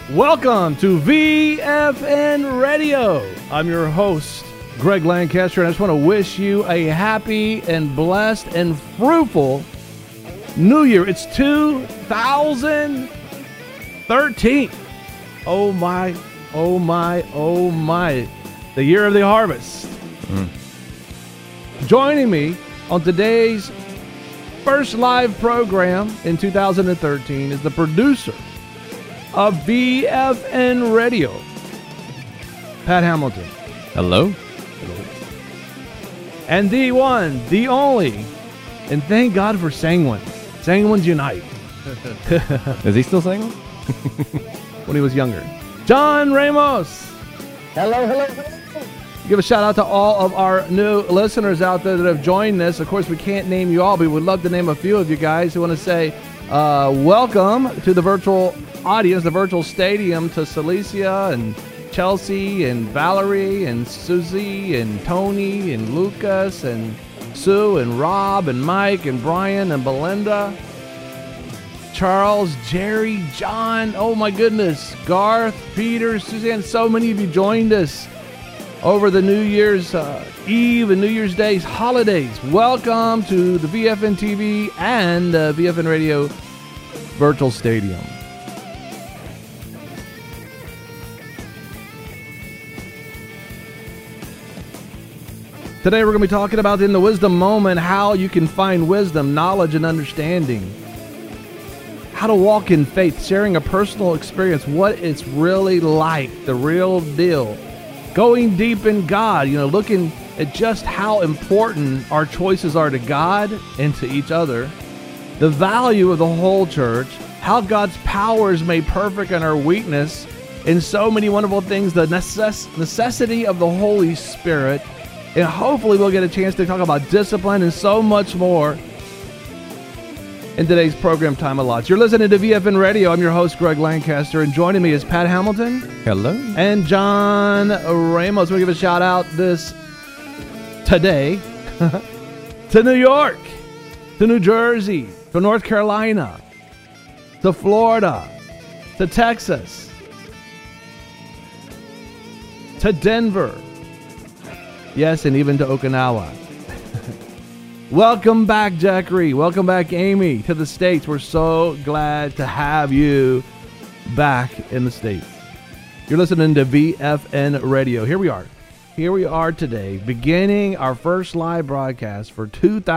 Welcome to VFN Radio. I'm your host, Greg Lancaster, and I just want to wish you a happy and blessed and fruitful New Year. It's 2013. Oh my, oh my, oh my. The year of the harvest. Joining me on today's first live program in 2013 is the producer of VFN Radio, Pat Hamilton. Hello. And the one, the only, and thank God for Sanguine. Sanguines Unite. Is he still single? When he was younger. John Ramos. Hello. Give a shout out to all of our new listeners out there that have joined us. Of course, we can't name you all, but we would love to name a few of you guys who want to say welcome to the virtual audience, the virtual stadium, to Celicia and Chelsea and Valerie and Susie and Tony and Lucas and Sue and Rob and Mike and Brian and Belinda, Charles, Jerry, John, oh my goodness, Garth, Peter, Suzanne, so many of you joined us over the New Year's Eve and New Year's Day's holidays. Welcome to the VFN TV and VFN Radio Virtual Stadium. Today we're going to be talking about in the Wisdom Moment how you can find wisdom, knowledge, and understanding. How to walk in faith, sharing a personal experience, what it's really like, the real deal. Going deep in God, looking at just how important our choices are to God and to each other. The value of the whole church, how God's power is made perfect in our weakness, and so many wonderful things, the necessity of the Holy Spirit. And hopefully we'll get a chance to talk about discipline and so much more in today's program, Time of Lots. You're listening to VFN Radio. I'm your host, Greg Lancaster, and joining me is Pat Hamilton. Hello. And John Ramos. We'll give a shout out today to New York, to New Jersey, to North Carolina, to Florida, to Texas, to Denver. Yes, and even to Okinawa. Welcome back, Jackery. Welcome back, Amy, to the States. We're so glad to have you back in the States. You're listening to VFN Radio. Here we are. Here we are today, beginning our first live broadcast for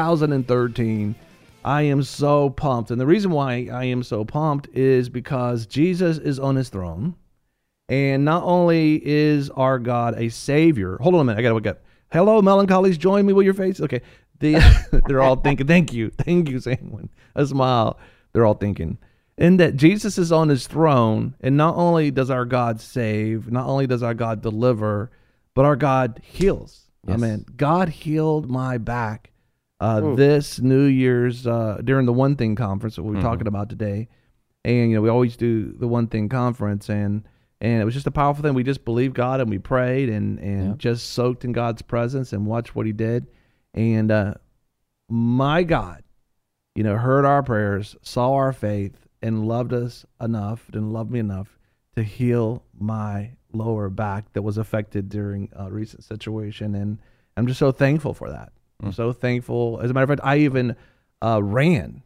2013. I am so pumped. And the reason why I am so pumped is because Jesus is on his throne. And not only is our God a Savior. Hold on a minute. I got to wake up. Hello, melancholies. Join me with your face. Okay. They're all thinking, thank you, Sanguine. A smile. They're all thinking. And that Jesus is on his throne, and not only does our God save, not only does our God deliver, but our God heals. Yes. Amen. God healed my back this New Year's during the One Thing conference that we're talking about today. And, we always do the One Thing conference, and it was just a powerful thing. We just believed God and we prayed and just soaked in God's presence and watched what he did. And my God, heard our prayers, saw our faith, and loved us enough, and loved me enough to heal my lower back that was affected during a recent situation. And I'm just so thankful for that. I'm so thankful. As a matter of fact, I even ran.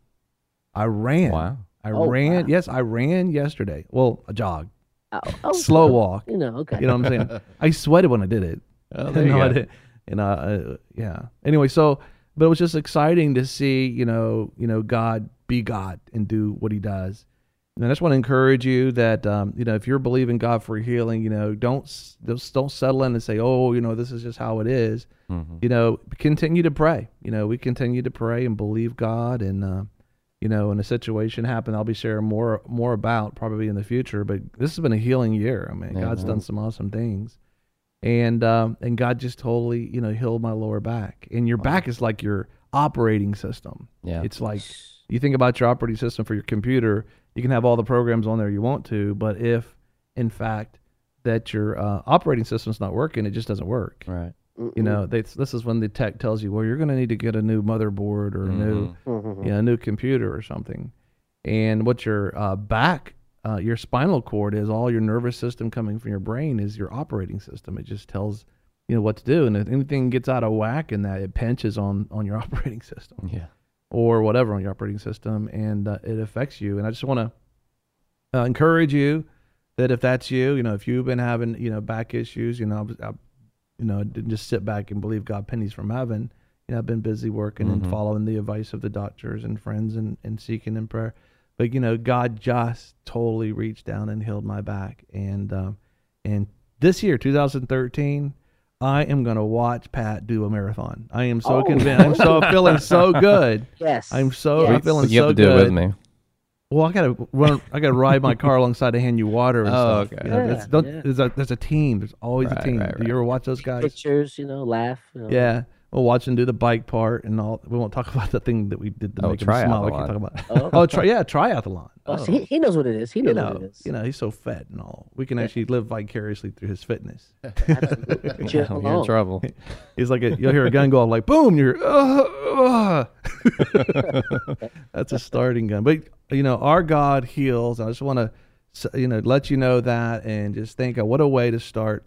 Wow. I ran. Yes, I ran yesterday. Well, a jog. Oh, slow walk. Okay. You know what I'm saying? I sweated when I did it. Oh, there you go. I did. And yeah. Anyway, but it was just exciting to see, God be God and do what he does. And I just want to encourage you that, if you're believing God for healing, don't settle in and say, oh, this is just how it is. Mm-hmm. Continue to pray. We continue to pray and believe God, and when a situation happened, I'll be sharing more about probably in the future. But this has been a healing year. I mean, God's done some awesome things, and God just totally healed my lower back. And your back is like your operating system. Yeah, it's like you think about your operating system for your computer. You can have all the programs on there you want to, but if in fact that your operating system's not working, it just doesn't work. Right. This is when the tech tells you, well, you're going to need to get a new motherboard or a new computer or something. And what your back your spinal cord is all your nervous system coming from your brain is your operating system. It just tells what to do, and if anything gets out of whack in that, it pinches on your operating system, or whatever on your operating system, and it affects you. And I just want to encourage you that if that's you, if you've been having back issues, I didn't just sit back and believe God pennies from heaven. I've been busy working and following the advice of the doctors and friends and seeking in prayer. But, God just totally reached down and healed my back. And this year, 2013, I am going to watch Pat do a marathon. I am so convinced. I'm feeling so good. Yes. I'm feeling so good. You have to do it with me. Well, I gotta ride my car alongside to hand you water and stuff. Okay. There's a team. There's always a team. Do you ever watch those guys? Pictures, laugh. Yeah. We'll watch them do the bike part and all. We won't talk about the thing that we did to make him smile. We can talk about. Triathlon. So he knows what it is. He knows what it is. He's so fat and all. We can actually live vicariously through his fitness. You're in trouble. He's like you'll hear a gun go off like boom. You're that's a starting gun. But our God heals. I just want to let you know that, and just think what a way to start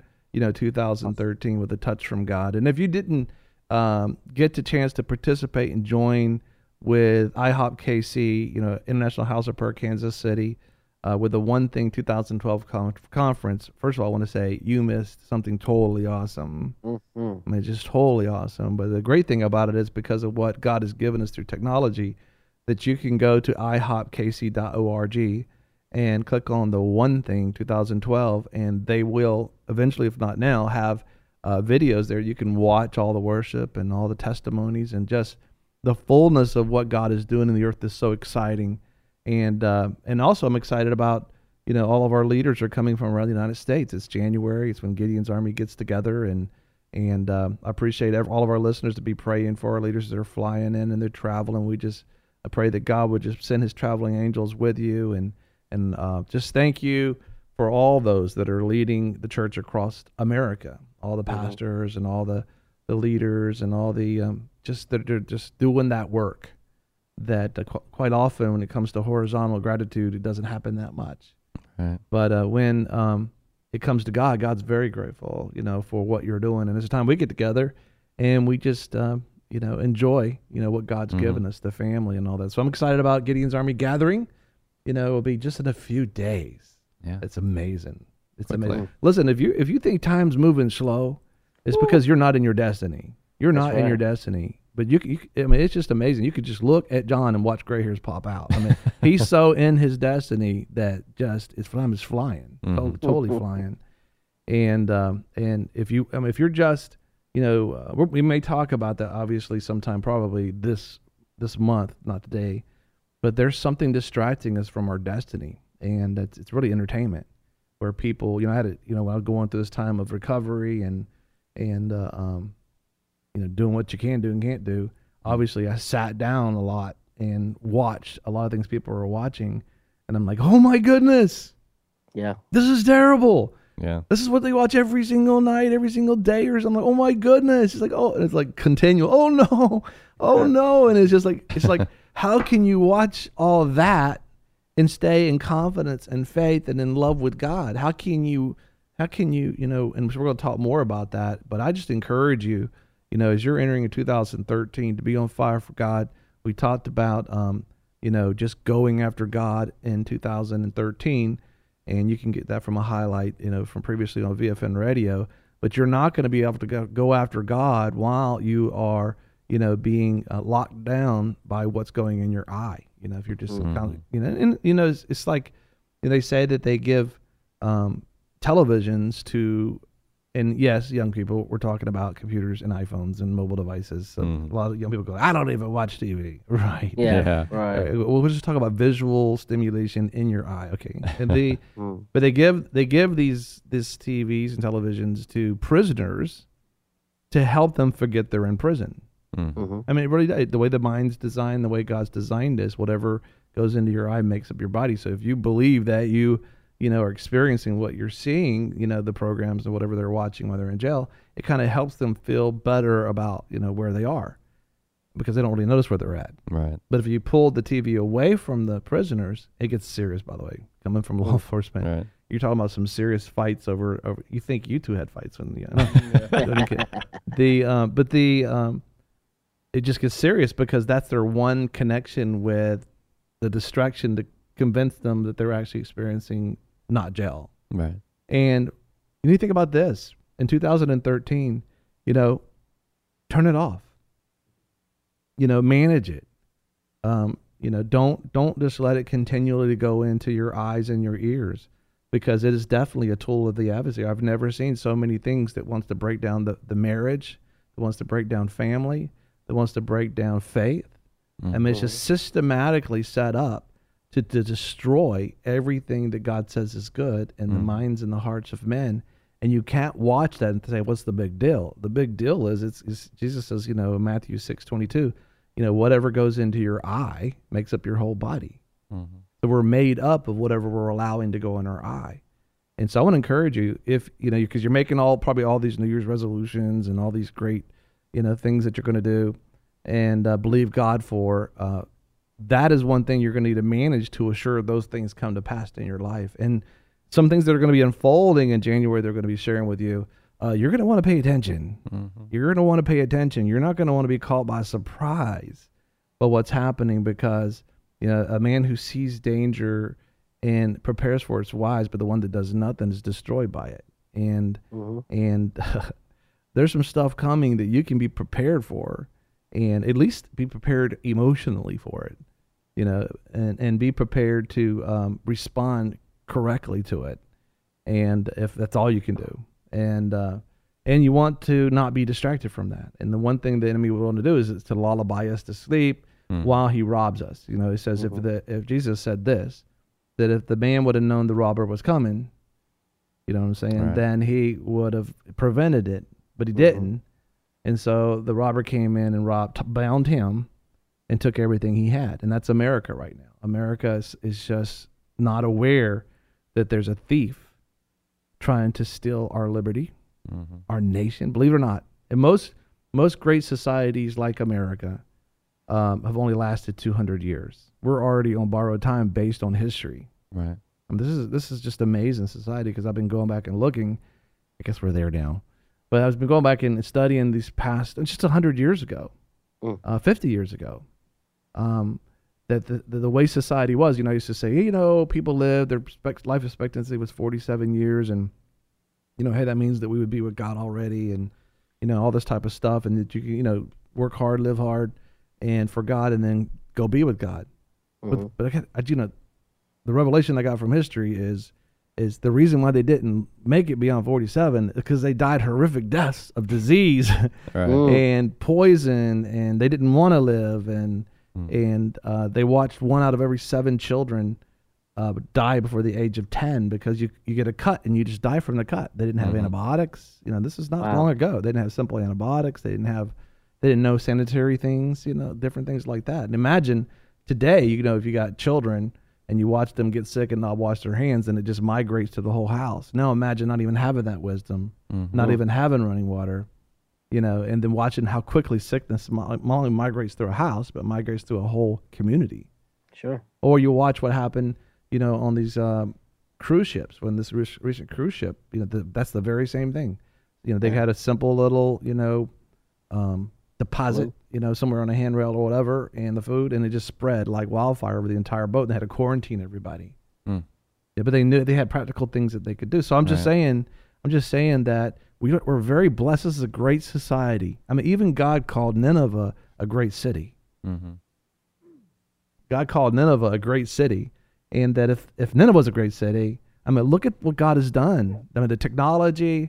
2013 with a touch from God. And if you didn't get the chance to participate and join with IHOP KC, International House of Prayer, Kansas City, with the One Thing 2012 conference. First of all, I want to say you missed something totally awesome. I mean, just totally awesome. But the great thing about it is because of what God has given us through technology, that you can go to ihopkc.org and click on the One Thing 2012, and they will eventually, if not now, have videos there. You can watch all the worship and all the testimonies, and just the fullness of what God is doing in the earth is so exciting. And also I'm excited about, all of our leaders are coming from around the United States. It's January. It's when Gideon's Army gets together, and I appreciate all of our listeners to be praying for our leaders that are flying in and they're traveling. I pray that God would just send his traveling angels with you, and just thank you for all those that are leading the church across America, all the pastors and all the leaders and all the that are just doing that work. That quite often when it comes to horizontal gratitude, it doesn't happen that much. Right. But when it comes to God, God's very grateful, for what you're doing. And it's a time we get together and we just enjoy what God's given us, the family and all that. So I'm excited about Gideon's Army Gathering. It'll be just in a few days. Yeah, it's amazing. It's quickly. amazing. Listen, if you think time's moving slow, it's because you're not in your destiny. You're not in your destiny. But it's just amazing. You could just look at John and watch gray hairs pop out. I mean, he's so in his destiny that time is flying, totally flying. And if you're just, we may talk about that obviously sometime, probably this month, not today. But there's something distracting us from our destiny, and it's really entertainment, where people, I had it, when I was going through this time of recovery and doing what you can do and can't do. Obviously, I sat down a lot and watched a lot of things people were watching, and I'm like, oh my goodness, this is terrible. Yeah, this is what they watch every single night, every single day, or something. I'm like, oh my goodness. It's like, and it's like continual. Oh no, and it's like, how can you watch all that and stay in confidence and faith and in love with God? How can you, and we're going to talk more about that, but I just encourage you, as you're entering in 2013, to be on fire for God. We talked about, just going after God in 2013, and you can get that from a highlight, from previously on VFN Radio, but you're not going to be able to go after God while you are, being locked down by what's going in your eye. If you're just, it's like, they say that they give televisions to, and yes, young people, we're talking about computers and iPhones and mobile devices. So a lot of young people go, I don't even watch TV. Right. Yeah. Right. We'll just talk about visual stimulation in your eye. Okay. And but they give these TVs and televisions to prisoners to help them forget they're in prison. I mean, it really, the way the mind's designed, the way God's designed this, whatever goes into your eye makes up your body. So if you believe that you are experiencing what you're seeing, the programs and whatever they're watching while they're in jail, it kind of helps them feel better about, where they are. because they don't really notice where they're at. Right. But if you pull the TV away from the prisoners, it gets serious, by the way, coming from law enforcement. Right. You're talking about some serious fights over you think you two had fights when it just gets serious because that's their one connection with the distraction to convince them that they're actually experiencing not jail. Right. And you need to think about this. In 2013, turn it off. Manage it. Don't just let it continually go into your eyes and your ears, because it is definitely a tool of the adversary. I've never seen so many things that wants to break down the marriage, that wants to break down family, that wants to break down faith. Mm-hmm. I mean, it's just systematically set up to destroy everything that God says is good in the minds and the hearts of men. And you can't watch that and say, what's the big deal? The big deal is it's Jesus says, in Matthew 6:22, whatever goes into your eye makes up your whole body. Mm-hmm. So we're made up of whatever we're allowing to go in our eye. And so I want to encourage you, if, because you're making probably all these New Year's resolutions and all these great, things that you're going to do and believe God for, that is one thing you're going to need to manage to assure those things come to pass in your life. And some things that are going to be unfolding in January, they're going to be sharing with you. You're going to want to pay attention. Mm-hmm. You're going to want to pay attention. You're not going to want to be caught by surprise by what's happening, because a man who sees danger and prepares for it's wise, but the one that does nothing is destroyed by it. And there's some stuff coming that you can be prepared for, and at least be prepared emotionally for it, and be prepared to respond correctly to it. And if that's all you can do, and you want to not be distracted from that. And the one thing the enemy will want to do is to lullaby us to sleep while he robs us. He says, if Jesus said this, that if the man would have known the robber was coming, you know what I'm saying, right, then he would have prevented it, but he didn't. And so the robber came in and bound him and took everything he had. And that's America right now. America is just not aware that there's a thief trying to steal our liberty, our nation. Believe it or not, and most great societies like America have only lasted 200 years. We're already on borrowed time based on history. Right. And this is just amazing society, because I've been going back and looking. I guess we're there now. But I've been going back and studying these past, just 100 years ago, 50 years ago, that the way society was. I used to say, people lived, their life expectancy was 47 years, and, hey, that means that we would be with God already, and, all this type of stuff, and that you can, work hard, live hard, and for God, and then go be with God. But the revelation I got from history is the reason why they didn't make it beyond 47 is because they died horrific deaths of disease and poison, and they didn't want to live, and they watched 1 out of every 7 children die before the age of 10, because you get a cut and you just die from the cut. They didn't have antibiotics. This is not long ago. They didn't have simple antibiotics. They didn't know sanitary things, different things like that. And imagine today, if you got children and you watch them get sick and not wash their hands, and it just migrates to the whole house. Now imagine not even having that wisdom, not even having running water, and then watching how quickly sickness not only migrates through a house, but migrates through a whole community. Sure. Or you watch what happened, on these cruise ships, when this recent cruise ship, that's the very same thing. They had a simple little, deposit, somewhere on a handrail or whatever, and the food, and it just spread like wildfire over the entire boat, and they had to quarantine everybody. Yeah, but they knew they had practical things that they could do. So I'm just saying that we're very blessed. This is a great society. I mean, even God called Nineveh a great city. God called Nineveh a great city, and that if Nineveh was a great city, I mean, look at what God has done. I mean, the technology,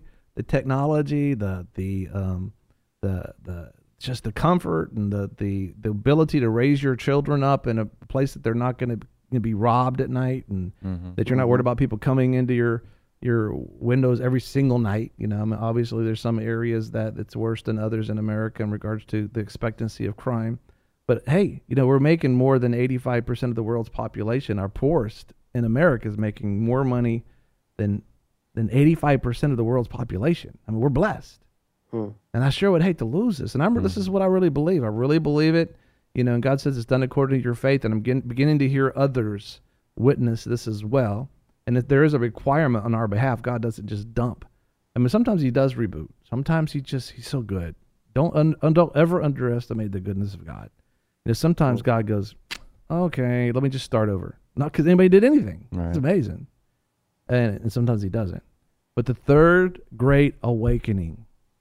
just the comfort and the ability to raise your children up in a place that they're not going to be robbed at night, and that you're not worried about people coming into your windows every single night. I mean, obviously there's some areas that it's worse than others in America in regards to the expectancy of crime. But hey, we're making more than 85% of the world's population. Our poorest in America is making more money than 85% of the world's population. I mean, we're blessed. And I sure would hate to lose this. And this is what I really believe. I really believe it. And God says it's done according to your faith. And I'm beginning to hear others witness this as well. And if there is a requirement on our behalf, God doesn't just dump. I mean, sometimes he does reboot. Sometimes he's so good. Don't ever underestimate the goodness of God. Sometimes God goes, okay, let me just start over. Not because anybody did anything. Right. It's amazing. And sometimes he doesn't. But the third great awakening,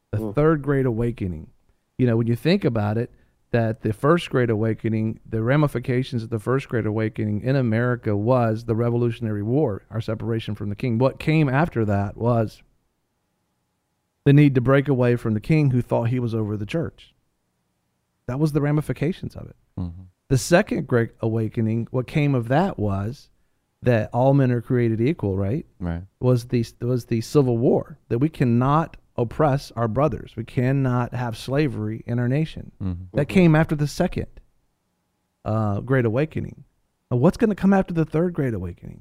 when you think about it, that the first great awakening, the ramifications of the first great awakening in America was the Revolutionary War, our separation from the king. What came after that was the need to break away from the king who thought he was over the church. That was the ramifications of it. Mm-hmm. The second great awakening, what came of that was that all men are created equal, right? Right. Was the Civil War, that we cannot oppress our brothers. We cannot have slavery in our nation. Mm-hmm. That came after the second great awakening. Now, what's going to come after the third great awakening?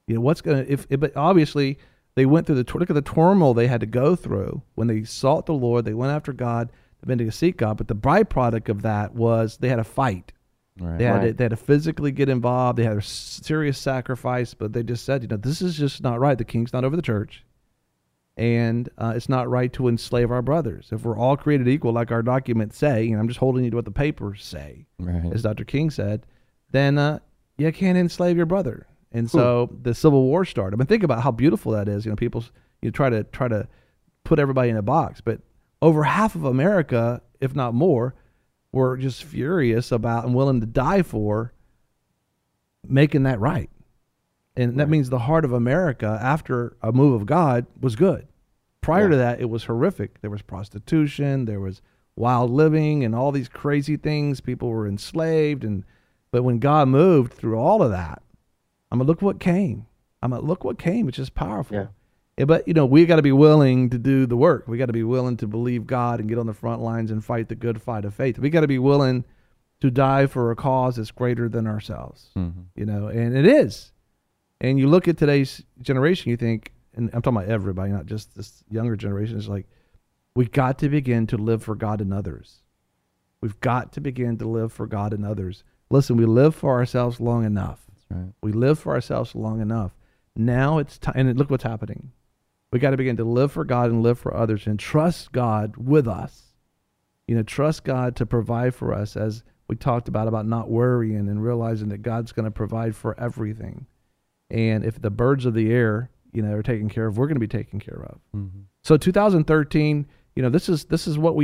But obviously they went through look at the turmoil they had to go through when they sought the Lord. They went after God. They've been to seek God, but the byproduct of that was they had a fight. Right. They had to physically get involved. They had a serious sacrifice, but they just said, this is just not right. The king's not over the church, and it's not right to enslave our brothers. If we're all created equal, like our documents say, and I'm just holding you to what the papers say, right, as Dr. King said, then you can't enslave your brother. And so the Civil War started. I mean, think about how beautiful that is. People try to put everybody in a box, but over half of America, if not more, were just furious about and willing to die for making that right. And that means the heart of America, after a move of God, was good. Prior to that, it was horrific. There was prostitution, there was wild living, and all these crazy things. People were enslaved. But when God moved through all of that, look what came. It's just powerful. Yeah. But, we got to be willing to do the work. We got to be willing to believe God and get on the front lines and fight the good fight of faith. We got to be willing to die for a cause that's greater than ourselves, and it is. And you look at today's generation, you think, and I'm talking about everybody, not just this younger generation, it's like, we've got to begin to live for God and others. We've got to begin to live for God and others. Listen, we live for ourselves long enough. That's right. We live for ourselves long enough. Now it's time, and look what's happening. We got to begin to live for God and live for others and trust God with us. Trust God to provide for us, as we talked about not worrying and realizing that God's going to provide for everything. And if the birds of the air, are taken care of, we're going to be taken care of. Mm-hmm. So 2013, this is what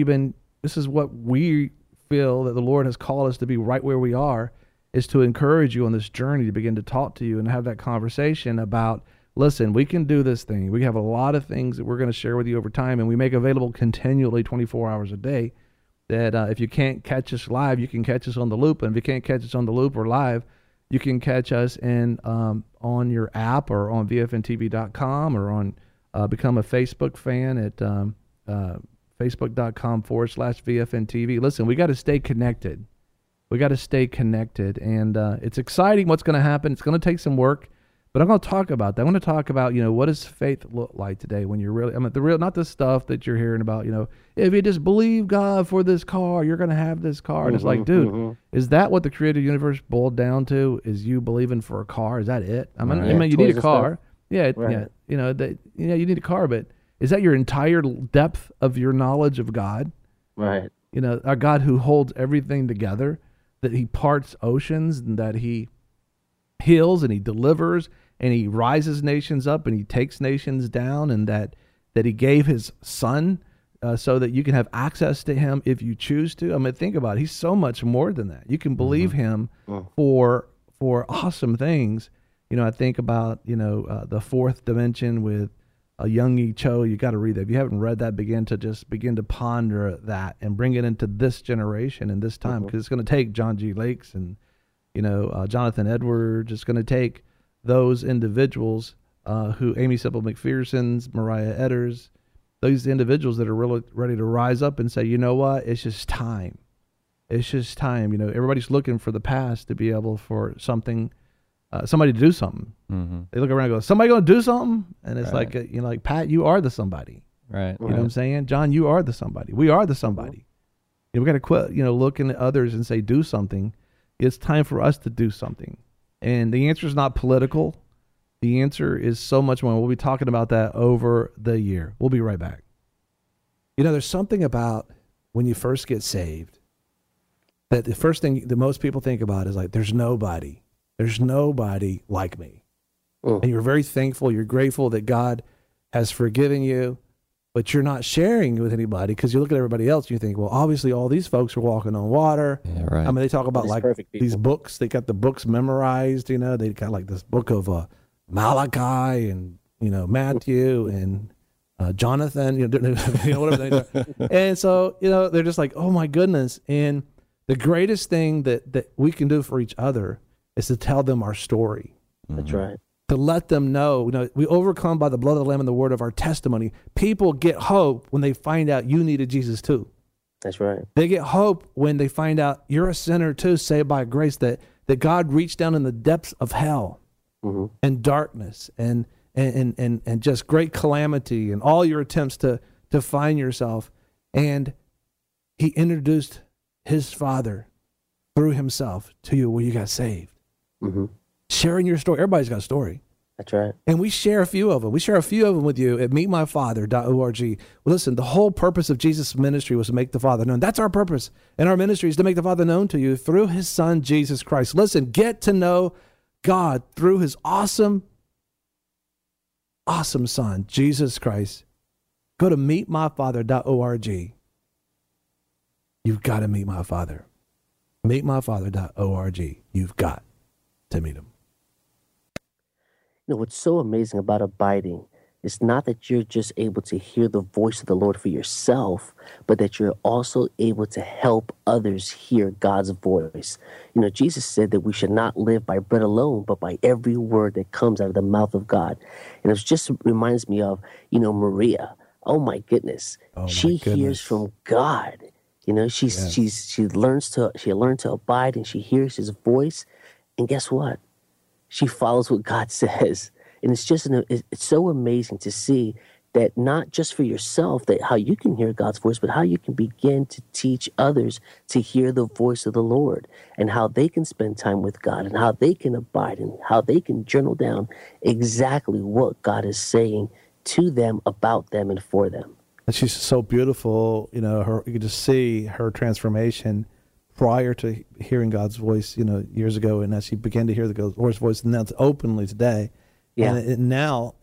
we feel that the Lord has called us to be right where we are, is to encourage you on this journey, to begin to talk to you and have that conversation about, listen, we can do this thing. We have a lot of things that we're going to share with you over time, and we make available continually 24 hours a day, that if you can't catch us live, you can catch us on the loop. And if you can't catch us on the loop or live, you can catch us on your app or on vfntv.com, or on become a Facebook fan at facebook.com/VFNTV. Listen, we got to stay connected. And it's exciting what's going to happen. It's going to take some work. But I'm going to talk about that. I want to talk about, what does faith look like today when you're really, not the stuff that you're hearing about, if you just believe God for this car, you're going to have this car. And it's like, dude, is that what the creative universe boiled down to? Is you believing for a car? Is that it? I mean, you need a car. Yeah. Right. Yeah. You need a car, but is that your entire depth of your knowledge of God? Right. Our God who holds everything together, that he parts oceans, and that he heals and he delivers, and he rises nations up and he takes nations down, and that he gave his son so that you can have access to him if you choose to. I mean, think about it. He's so much more than that. You can believe him for awesome things. I think about, the fourth dimension with Young-E Cho. You got to read that. If you haven't read that, begin to ponder that and bring it into this generation and this time, because it's going to take John G. Lakes and Jonathan Edwards. It's going to take those individuals who Amy Semple McPherson's, Mariah Edders, those individuals that are really ready to rise up and say, you know what, it's just time. It's just time. Everybody's looking for the past to be able for something, somebody to do something. Mm-hmm. They look around and go, somebody going to do something? And it's like, like, Pat, you are the somebody. Right. You know what I'm saying? John, you are the somebody. We are the somebody. We got to quit, looking at others and say, do something. It's time for us to do something. And the answer is not political. The answer is so much more. We'll be talking about that over the year. We'll be right back. There's something about when you first get saved that the first thing that most people think about is like, there's nobody like me. And you're very thankful. You're grateful that God has forgiven you, but you're not sharing with anybody because you look at everybody else and you think, well, obviously all these folks are walking on water. Yeah, right. I mean, they talk about like these books. They got the books memorized, They got like this book of Malachi and, Matthew and Jonathan, whatever they are. And so, they're just like, oh my goodness. And the greatest thing that we can do for each other is to tell them our story. That's right. To let them know, we overcome by the blood of the Lamb and the word of our testimony. People get hope when they find out you needed Jesus too. That's right. They get hope when they find out you're a sinner too, saved by grace, that God reached down in the depths of hell and darkness and just great calamity and all your attempts to find yourself. And he introduced his Father through himself to you where you got saved. Sharing your story. Everybody's got a story. That's right. And we share a few of them. We share a few of them with you at meetmyfather.org. Well, listen, the whole purpose of Jesus' ministry was to make the Father known. That's our purpose. And our ministry is to make the Father known to you through his Son, Jesus Christ. Listen, get to know God through his awesome Son, Jesus Christ. Go to meetmyfather.org. You've got to meet my Father. Meetmyfather.org. You've got to meet him. What's so amazing about abiding is not that you're just able to hear the voice of the Lord for yourself, but that you're also able to help others hear God's voice. Jesus said that we should not live by bread alone, but by every word that comes out of the mouth of God. And it just reminds me of, Maria. Oh my goodness. She hears from God. She learned to abide and she hears his voice. And guess what? She follows what God says. And it's so amazing to see that not just for yourself, that how you can hear God's voice, but how you can begin to teach others to hear the voice of the Lord and how they can spend time with God and how they can abide and how they can journal down exactly what God is saying to them, about them, and for them. And she's so beautiful. You can just see her transformation prior to hearing God's voice, years ago, and as she began to hear the Lord's voice, and that's openly today. Yeah. And now,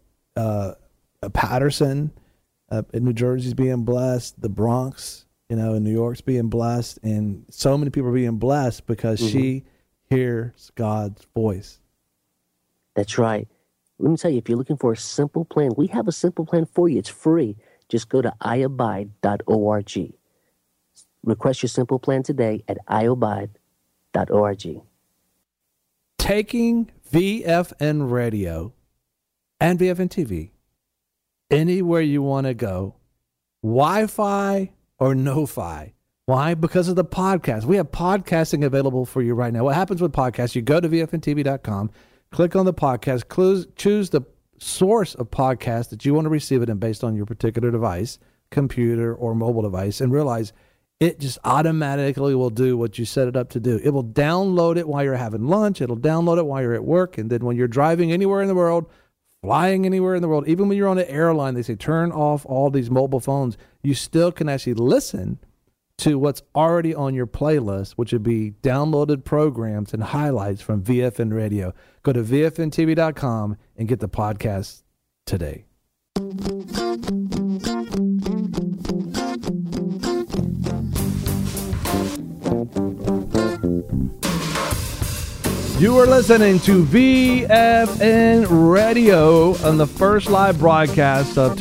Patterson in New Jersey's being blessed, the Bronx, in New York's being blessed, and so many people are being blessed because she hears God's voice. That's right. Let me tell you, if you're looking for a simple plan, we have a simple plan for you. It's free. Just go to iabide.org. Request your simple plan today at iabide.org. Taking VFN Radio and VFN TV anywhere you want to go, Wi-Fi or no-fi. Why? Because of the podcast. We have podcasting available for you right now. What happens with podcasts? You go to VFNTV.com, click on the podcast, choose the source of podcast that you want to receive it in based on your particular device, computer or mobile device, and realize it just automatically will do what you set it up to do. It will download it while you're having lunch. It'll download it while you're at work. And then when you're driving anywhere in the world, flying anywhere in the world, even when you're on an airline, they say turn off all these mobile phones. You still can actually listen to what's already on your playlist, which would be downloaded programs and highlights from VFN Radio. Go to VFNTV.com and get the podcast today. You are listening to VFN Radio on the first live broadcast of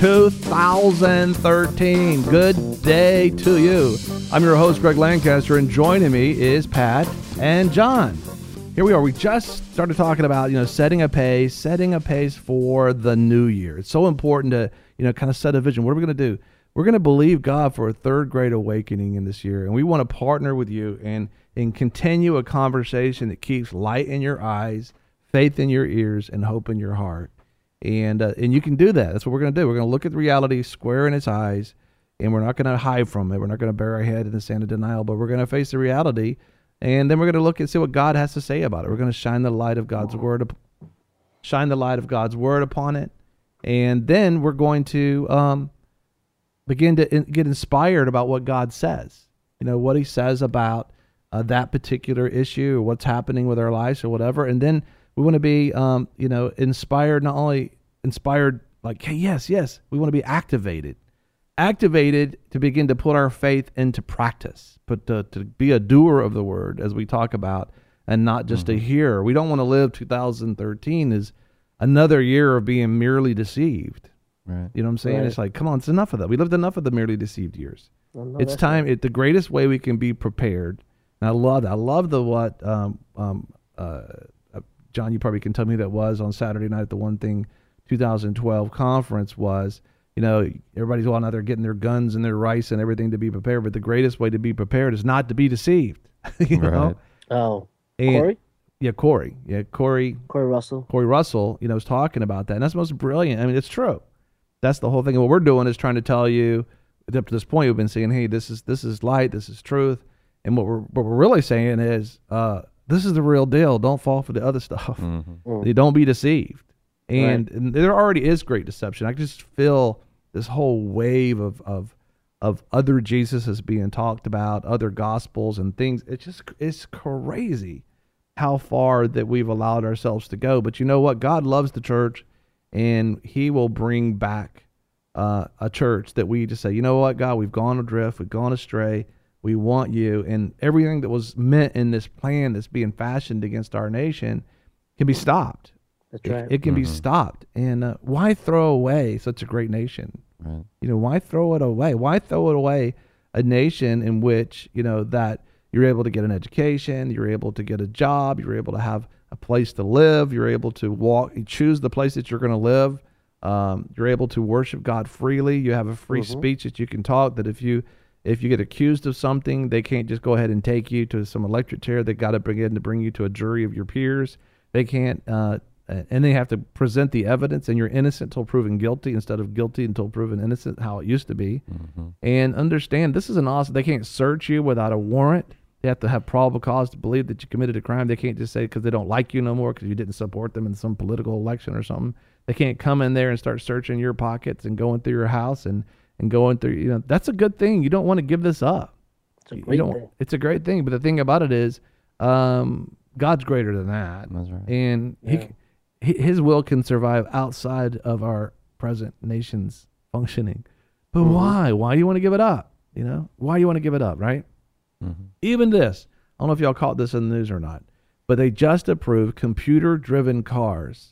2013. Good day to you. I'm your host, Greg Lancaster, and joining me is Pat and John. Here we are. We just started talking about, setting a pace for the new year. It's so important to, kind of set a vision. What are we going to do? We're going to believe God for a third great awakening in this year, and we want to partner with you and continue a conversation that keeps light in your eyes, faith in your ears, and hope in your heart. And you can do that. That's what we're going to do. We're going to look at the reality square in its eyes, and we're not going to hide from it. We're not going to bury our head in the sand of denial, but we're going to face the reality, and then we're going to look and see what God has to say about it. We're going to shine the light of God's word upon it, and then we're going to begin to get inspired about what God says. You know, what he says about that particular issue or what's happening with our lives or whatever. And then we want to be, inspired, not only inspired like, hey, yes, we want to be activated to begin to put our faith into practice, but to be a doer of the word, as we talk about, and not just a hearer. We don't want to live 2013 as another year of being merely deceived. Right. You know what I'm saying? Right. It's like, come on, it's enough of that. We lived enough of the merely deceived years. Well, no, It's that's time. right. The greatest way we can be prepared. And I love that. I love what John, you probably can tell me that was on Saturday night at the One Thing 2012 conference was, you know, everybody's going out there getting their guns and their rice and everything to be prepared. But the greatest way to be prepared is not to be deceived. You know? Right. Oh, And- Corey? Yeah, Corey. Yeah, Corey Russell? Russell, you know, was talking about that. And that's the most brilliant. I mean, it's true. That's the whole thing. What we're doing is trying to tell you, up to this point, we've been saying, hey, this is light, this is truth. And what we're really saying is, this is the real deal. Don't fall for the other stuff. You don't be deceived. And there already is great deception. I just feel this whole wave of other Jesuses being talked about, other gospels and things. It's crazy how far that we've allowed ourselves to go. But you know what? God loves the church, and he will bring back a church that we just say, you know what, God, we've gone adrift, we've gone astray. We want you, and everything that was meant in this plan that's being fashioned against our nation can be stopped. That's right. It can be stopped. And why throw away such a great nation? Right. You know, why throw it away? Why throw it away a nation in which, you know, that you're able to get an education, you're able to get a job, you're able to have a place to live, you're able to choose the place that you're going to live, you're able to worship God freely, you have a free speech that you can talk, that if you get accused of something, they can't just go ahead and take you to some electric chair. They got to bring you to a jury of your peers. They can't, and they have to present the evidence, and you're innocent until proven guilty instead of guilty until proven innocent, how it used to be. And understand, this is an awesome, they can't search you without a warrant. They have to have probable cause to believe that you committed a crime. They can't just say because they don't like you no more because you didn't support them in some political election or something. They can't come in there and start searching your pockets and going through your house and going through, you know, that's a good thing. You don't want to give this up. It's a great thing. It's a great thing. But the thing about it is, God's greater than that. That's right. And his will can survive outside of our present nation's functioning. But why? Why do you want to give it up? You know, why do you want to give it up, right? Even this, I don't know if y'all caught this in the news or not, but they just approved computer-driven cars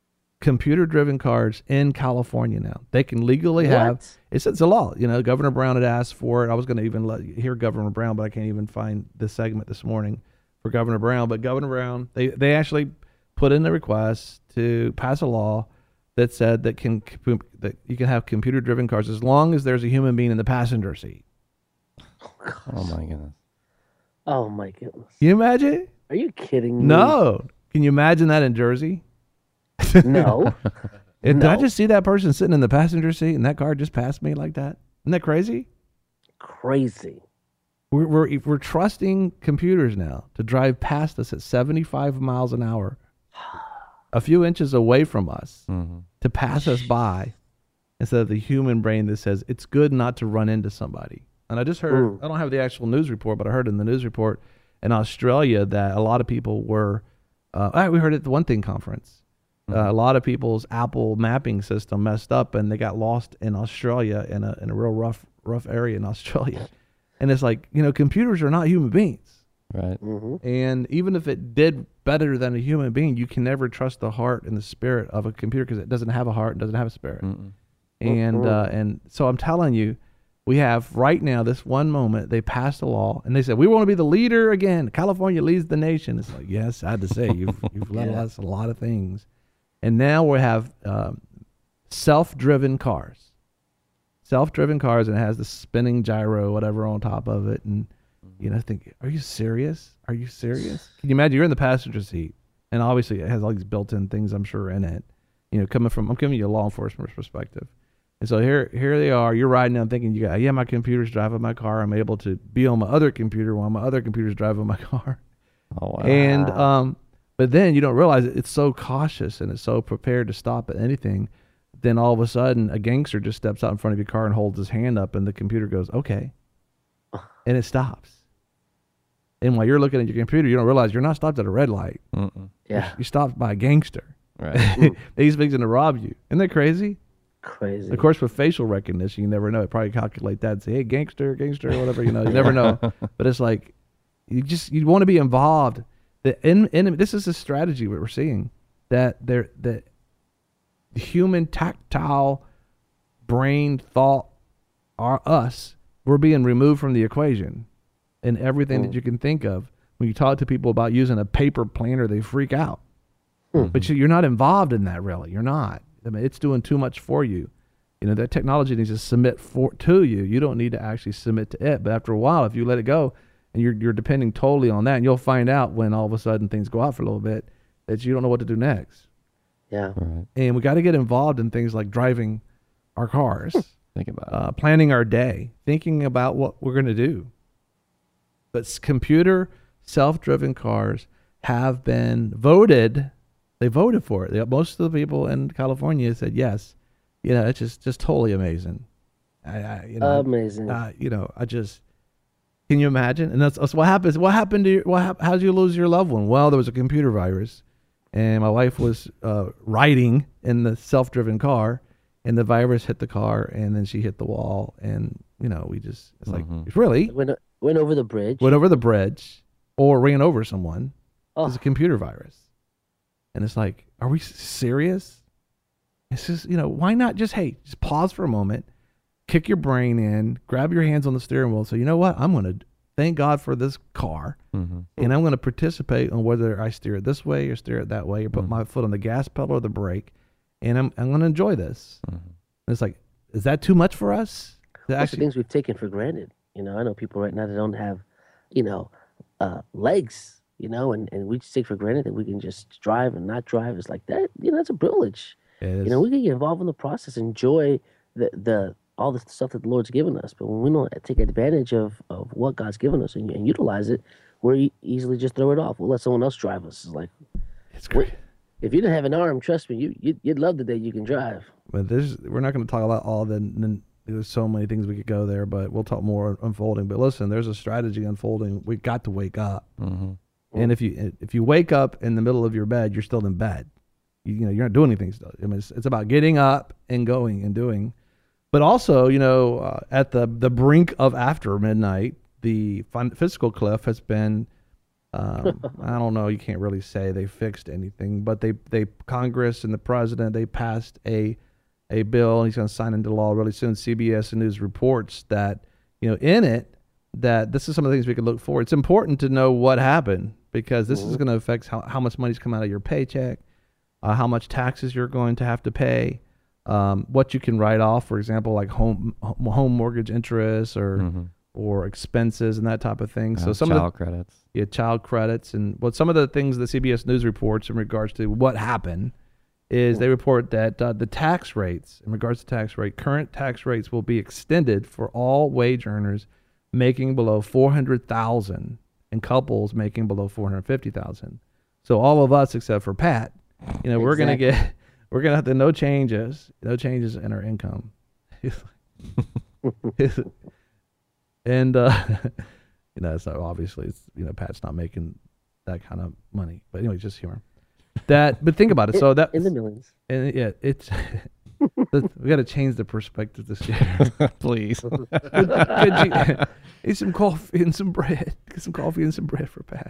in California now. They can legally have, it's a law. You know, Governor Brown had asked for it. I was going to even hear Governor Brown, but I can't even find the segment this morning for Governor Brown. But Governor Brown, they actually put in the request to pass a law that said that you can have computer-driven cars as long as there's a human being in the passenger seat. Oh my goodness. Oh, my goodness. Can you imagine? Are you kidding me? No. Can you imagine that in Jersey? No. Did I No. just see that person sitting in the passenger seat and that car just passed me like that? Isn't that crazy? Crazy. We're trusting computers now to drive past us at 75 miles an hour, a few inches away from us, to pass us by, instead of the human brain that says it's good not to run into somebody. And I just heard, I don't have the actual news report, but I heard in the news report in Australia that a lot of people were, we heard it at the One Thing conference. A lot of people's Apple mapping system messed up, and they got lost in Australia in a real rough area in Australia. And it's like, you know, computers are not human beings. Right. And even if it did better than a human being, you can never trust the heart and the spirit of a computer because it doesn't have a heart and doesn't have a spirit. And so I'm telling you, we have right now, this one moment, they passed a law and they said, we want to be the leader again. California leads the nation. It's like, yes, I had to say, you've let us a lot of things. And now we have self-driven cars. Self-driven cars, and it has the spinning gyro, whatever, on top of it. And, you know, think, are you serious? Are you serious? Can you imagine you're in the passenger seat, and obviously it has all these built-in things, I'm sure, in it. I'm giving you a law enforcement perspective. And so here they are. You're riding down thinking, my computer's driving my car. I'm able to be on my other computer while my other computer's driving my car. Oh, wow. And but then you don't realize it's so cautious and it's so prepared to stop at anything. Then all of a sudden, a gangster just steps out in front of your car and holds his hand up, and the computer goes, okay, and it stops. And while you're looking at your computer, you don't realize you're not stopped at a red light. Yeah. You're stopped by a gangster. Right. He's fixing to rob you. Isn't that crazy? Crazy. Of course, with facial recognition, you never know. It probably calculate that and say, hey, gangster, or whatever. You never know. But it's like you want to be involved. This is a strategy we're seeing that the human tactile brain thought we're being removed from the equation, and everything that you can think of. When you talk to people about using a paper planner, they freak out. But you're not involved in that, really. You're not. I mean, it's doing too much for you. That technology needs to submit to you. You don't need to actually submit to it. But after a while, if you let it go, and you're depending totally on that, and you'll find out when all of a sudden things go out for a little bit that you don't know what to do next. Yeah. Right. And we got to get involved in things like driving our cars, Think about it. planning our day, thinking about what we're going to do. But computer self-driven cars have been voted. They voted for it. Most of the people in California said yes. It's just totally amazing. Amazing. Can you imagine? And that's what happens. What happened to you? How did you lose your loved one? Well, there was a computer virus, and my wife was riding in the self-driven car, and the virus hit the car, and then she hit the wall, and it's like really Went over the bridge. went over the bridge or ran over someone. Oh. It's a computer virus, and it's like, are we serious? It's just why not just pause for a moment. Kick your brain in, grab your hands on the steering wheel. So you know what? I'm going to thank God for this car, and I'm going to participate on whether I steer it this way or steer it that way, or put my foot on the gas pedal or the brake, and I'm going to enjoy this. It's like, is that too much for us? Those are things we've taken for granted. I know people right now that don't have, legs, and we just take for granted that we can just drive and not drive. It's like that, that's a privilege. It is. We can get involved in the process, enjoy the all the stuff that the Lord's given us. But when we don't take advantage of what God's given us and utilize it, we easily just throw it off. We'll let someone else drive us. It's like, It's great. if you didn't have an arm, trust me, you'd love the day you can drive. But we're not going to talk about all the. There's so many things we could go there, but we'll talk more unfolding. But listen, there's a strategy unfolding. We got to wake up, and if you wake up in the middle of your bed, you're still in bed. You're not doing anything still. I mean, it's about getting up and going and doing. But also, at the brink of after midnight, the fiscal cliff has been. I don't know. You can't really say they fixed anything, but they Congress and the president, they passed a bill, and he's going to sign into law really soon. CBS News reports that in it that this is some of the things we could look for. It's important to know what happened because this is going to affect how much money's come out of your paycheck, how much taxes you're going to have to pay, what you can write off, for example, like home mortgage interest or expenses and that type of thing. So some child credits. Yeah, child credits. And some of the things the CBS News reports in regards to what happened is they report that the tax rates, in regards to tax rate, current tax rates will be extended for all wage earners making below $400,000 and couples making below $450,000. So all of us except for Pat, we're gonna have to no changes in our income. And so obviously it's Pat's not making that kind of money, but anyway, just humor. But think about it. So that in the millions, and it's we got to change the perspective this year, Please. Could you eat some coffee and some bread? Get some coffee and some bread for Pat.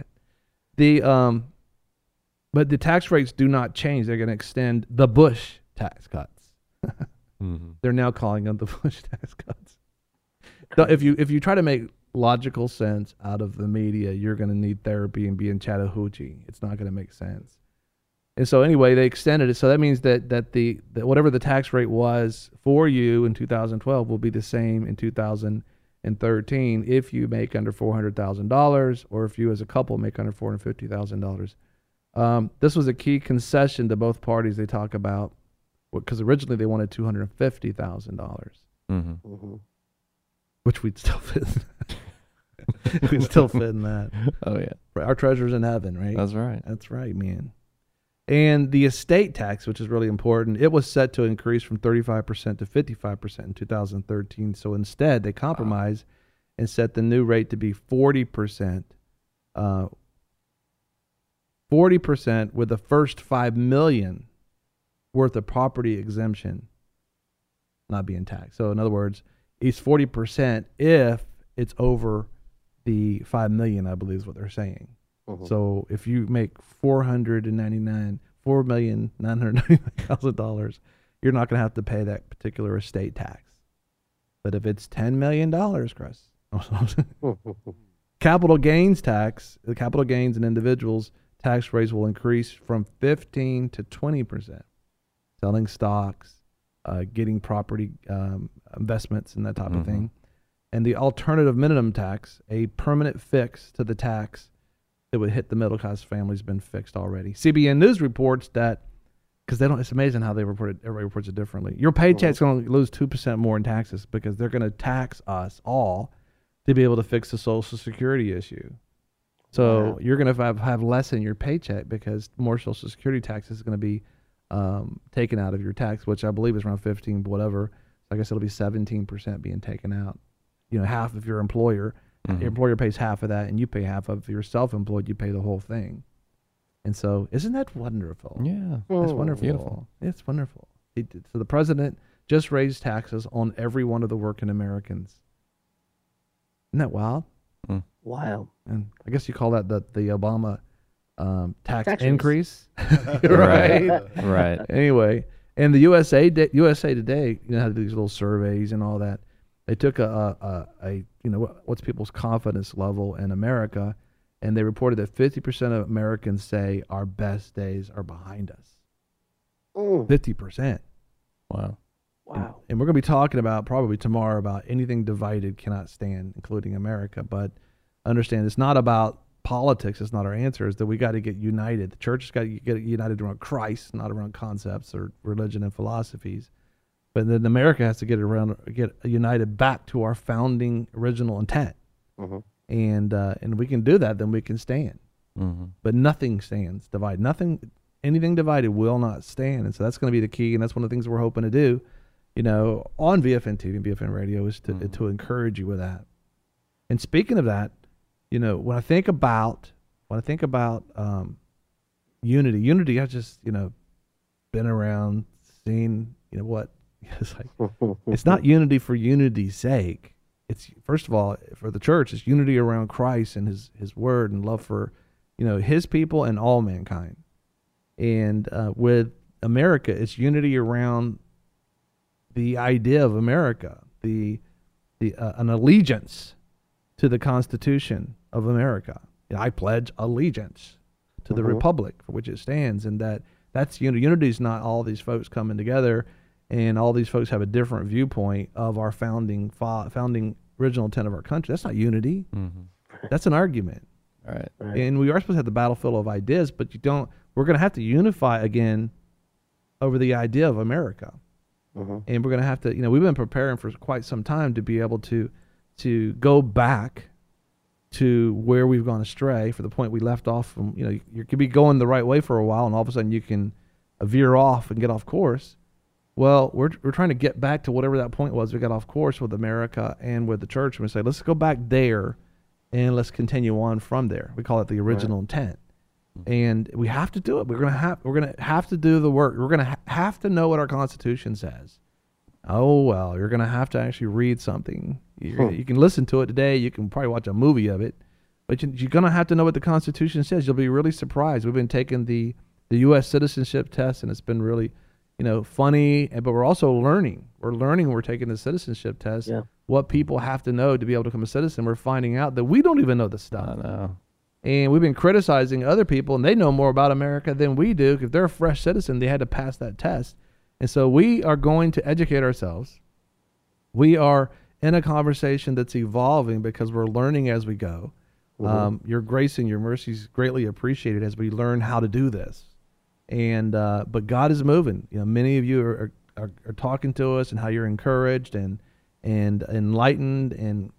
But the tax rates do not change. They're going to extend the Bush tax cuts. They're now calling them the Bush tax cuts. So if you try to make logical sense out of the media, you're going to need therapy and be in Chattahoochee. It's not going to make sense. And so anyway, they extended it. So that means that whatever the tax rate was for you in 2012 will be the same in 2013 if you make under $400,000 or if you as a couple make under $450,000. This was a key concession to both parties. They talk about because originally they wanted $250,000, Mm-hmm. which we'd still fit. We'd still fit in that. Oh yeah, Our treasure's in heaven, right? that's right. That's right, man. And the estate tax, which is really important, it was set to increase from 35% to 55% in 2013. So instead, they compromised and set the new rate to be 40%. 40% with the first $5 million worth of property exemption not being taxed. So in other words, it's 40% if it's over the $5 million, I believe is what they're saying. So if you make $4,999,000, you're not going to have to pay that particular estate tax. But if it's $10 million, Chris, capital gains tax, the capital gains in individuals tax rates will increase from 15 to 20%. Selling stocks, getting property investments and that type of thing. And the alternative minimum tax, a permanent fix to the tax that would hit the middle class family, has been fixed already. CBN News reports that, because it's amazing how they report it, everybody reports it differently. Your paycheck's going to lose 2% more in taxes because they're going to tax us all to be able to fix the Social Security issue. So you're going to have less in your paycheck because more Social Security taxes is going to be taken out of your tax, which I believe is around 15, whatever. So I guess it'll be 17% being taken out. You know, half of your employer. Your employer pays half of that, and you pay half of. If you're self-employed, you pay the whole thing. And so, isn't that wonderful? Yeah, it's wonderful. Beautiful. It's wonderful. So the president just raised taxes on every one of the working Americans. Isn't that wild? Wow. And I guess you call that the Obama tax Taxes. increase, right? Right. Anyway, and the USA Today, you know, had these little surveys and all that. They took a what's people's confidence level in America, and they reported that 50% of Americans say our best days are behind us. 50%. Wow. Wow. And we're going to be talking about probably tomorrow about anything divided cannot stand, including America. But understand, it's not about politics. It's not our answer. It's that we got to get united. The church has got to get united around Christ, not around concepts or religion and philosophies. But then America has to get united back to our founding original intent. And we can do that, then we can stand. But nothing stands divided. Anything divided will not stand. And so that's going to be the key, and that's one of the things we're hoping to do, you know, on VFN TV and VFN Radio, is to encourage you with that. And speaking of that, you know, when I think about unity, I've just, you know, been around, seen, you know, what it's like. It's not unity for unity's sake. It's, first of all, for the church, it's unity around Christ and his word and love for, you know, his people and all mankind. And with America, it's unity around the idea of America, an allegiance to the Constitution of America. You know, I pledge allegiance to the republic for which it stands, and that's unity. Unity is not all these folks coming together, and all these folks have a different viewpoint of our founding original intent of our country. That's not unity. That's an argument. Right. And we are supposed to have the battlefield of ideas, but we're going to have to unify again over the idea of America. And we're going to have to, you know, we've been preparing for quite some time to be able to go back to where we've gone astray, for the point we left off from. You know, you could be going the right way for a while, and all of a sudden you can veer off and get off course. Well, we're trying to get back to whatever that point was. We got off course with America and with the church, and we say, let's go back there, and let's continue on from there. We call it the original intent, and we have to do it. We're gonna have to do the work. We're gonna have to know what our Constitution says. Oh well, you're gonna have to actually read something. You can listen to it today. You can probably watch a movie of it, but you're gonna have to know what the Constitution says. You'll be really surprised. We've been taking the U.S. citizenship test, and it's been really, you know, funny, but we're also learning. We're taking the citizenship test. Yeah. What people have to know to be able to become a citizen. We're finding out that we don't even know the stuff. I know. And we've been criticizing other people, and they know more about America than we do. If they're a fresh citizen, they had to pass that test. And so we are going to educate ourselves. We are in a conversation that's evolving because we're learning as we go. Your grace and your mercy is greatly appreciated as we learn how to do this. And but God is moving. Many of you are talking to us and how you're encouraged and enlightened, and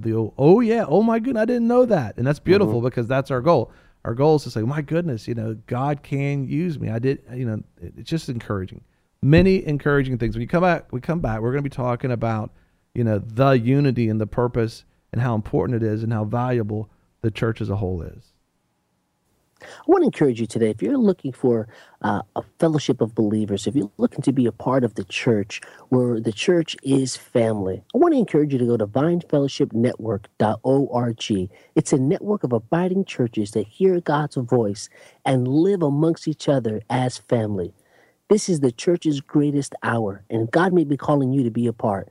oh my goodness, I didn't know that. And that's beautiful because that's our goal. Our goal is to say, my goodness, God can use me. I did, it's just encouraging. Many encouraging things. When we come back, we're going to be talking about, the unity and the purpose and how important it is and how valuable the church as a whole is. I want to encourage you today, if you're looking for a fellowship of believers, if you're looking to be a part of the church where the church is family, I want to encourage you to go to vinefellowshipnetwork.org. It's a network of abiding churches that hear God's voice and live amongst each other as family. This is the church's greatest hour, and God may be calling you to be a part.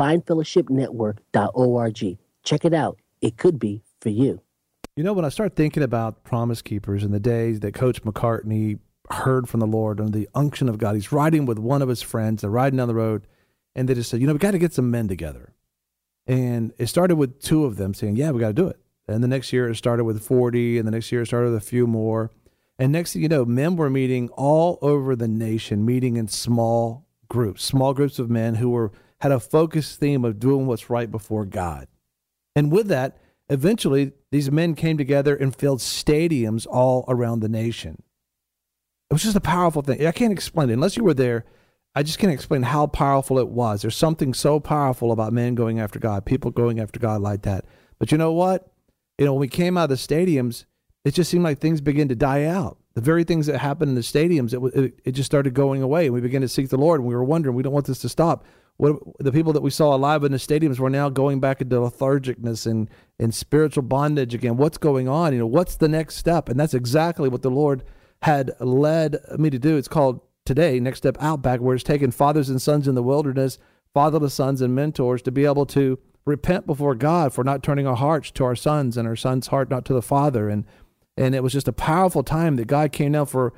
vinefellowshipnetwork.org. Check it out. It could be for you. When I start thinking about Promise Keepers in the days that Coach McCartney heard from the Lord under the unction of God, he's riding with one of his friends, they're riding down the road, and they just said, we got to get some men together. And it started with 2 of them saying, yeah, we got to do it. And the next year it started with 40, and the next year it started with a few more. And next thing you know, men were meeting all over the nation, meeting in small groups of men who had a focused theme of doing what's right before God. And with that, eventually, these men came together and filled stadiums all around the nation. It was just a powerful thing. I can't explain it. Unless you were there, I just can't explain how powerful it was. There's something so powerful about men going after God, people going after God like that. But you know what? When we came out of the stadiums, it just seemed like things began to die out. The very things that happened in the stadiums, it just started going away. And we began to seek the Lord, and we were wondering, we don't want this to stop. The people that we saw alive in the stadiums were now going back into lethargicness and spiritual bondage again. What's going on? What's the next step? And that's exactly what the Lord had led me to do. It's called today, Next Step Outback, where it's taken fathers and sons in the wilderness, fatherless sons and mentors to be able to repent before God for not turning our hearts to our sons and our son's heart not to the Father. And it was just a powerful time that God came down for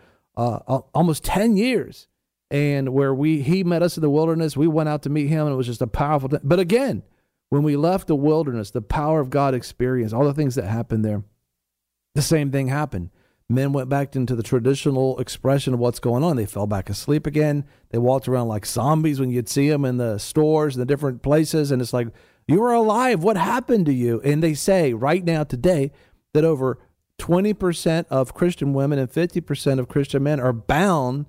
almost 10 years. And where he met us in the wilderness, we went out to meet him, and it was just a powerful thing. But again, when we left the wilderness, the power of God experience, all the things that happened there, the same thing happened. Men went back into the traditional expression of what's going on. They fell back asleep again. They walked around like zombies when you'd see them in the stores and the different places. And it's like, you were alive. What happened to you? And they say right now today that over 20% of Christian women and 50% of Christian men are bound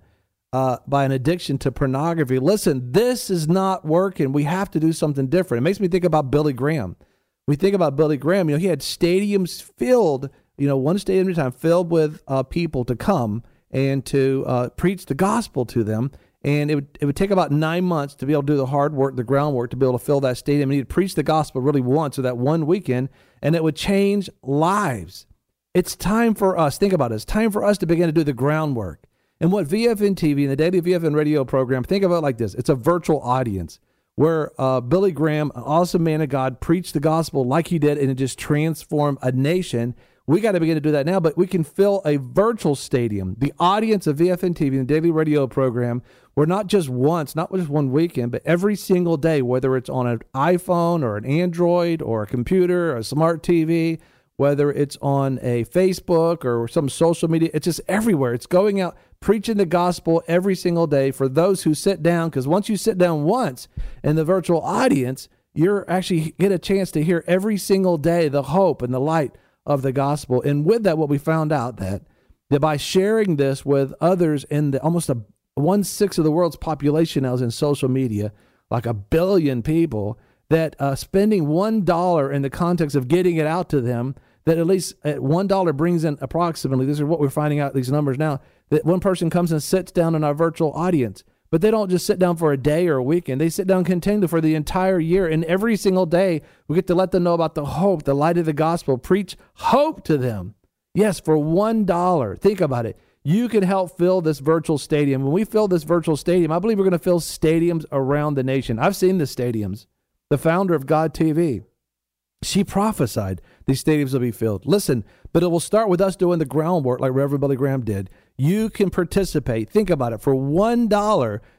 by an addiction to pornography. Listen, this is not working. We have to do something different. It makes me think about Billy Graham. We think about Billy Graham. He had stadiums filled, one stadium at a time, filled with people to come and to preach the gospel to them. And it would take about 9 months to be able to do the hard work, the groundwork, to be able to fill that stadium. And he'd preach the gospel really once, so that one weekend, and it would change lives. It's time for us, think about it, it's time for us to begin to do the groundwork. And what VFN TV and the daily VFN radio program, think of it like this. It's a virtual audience where Billy Graham, an awesome man of God, preached the gospel like he did, and it just transformed a nation. We got to begin to do that now, but we can fill a virtual stadium. The audience of VFN TV and the daily radio program, we're not just once, not just one weekend, but every single day, whether it's on an iPhone or an Android or a computer or a smart TV, whether it's on a Facebook or some social media, it's just everywhere. It's going out, preaching the gospel every single day for those who sit down, because once you sit down once in the virtual audience, you're actually get a chance to hear every single day the hope and the light of the gospel. And with that, what we found out that by sharing this with others in almost 1/6 of the world's population now is in social media, like 1 billion people, that spending $1 in the context of getting it out to them, that at least $1 brings in approximately, this is what we're finding out, these numbers now, that one person comes and sits down in our virtual audience. But they don't just sit down for a day or a weekend. They sit down continually for the entire year. And every single day, we get to let them know about the hope, the light of the gospel, preach hope to them. Yes, for $1. Think about it. You can help fill this virtual stadium. When we fill this virtual stadium, I believe we're going to fill stadiums around the nation. I've seen the stadiums. The founder of God TV, she prophesied these stadiums will be filled. Listen, but it will start with us doing the groundwork like Reverend Billy Graham did. You can participate. Think about it. For $1,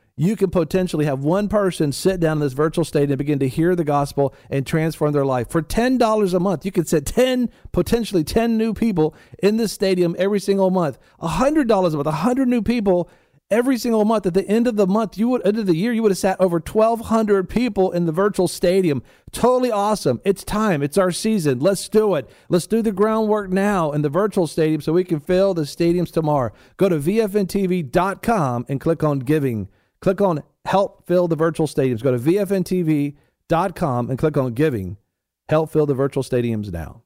you can potentially have one person sit down in this virtual stadium and begin to hear the gospel and transform their life. For $10 a month, you could set potentially 10 new people in this stadium every single month. $100 a month, 100 new people every single month. At the end of the month, end of the year, you would have sat over 1,200 people in the virtual stadium. Totally awesome. It's time. It's our season. Let's do it. Let's do the groundwork now in the virtual stadium so we can fill the stadiums tomorrow. Go to VFNTV.com and click on giving. Click on help fill the virtual stadiums. Go to VFNTV.com and click on giving. Help fill the virtual stadiums now.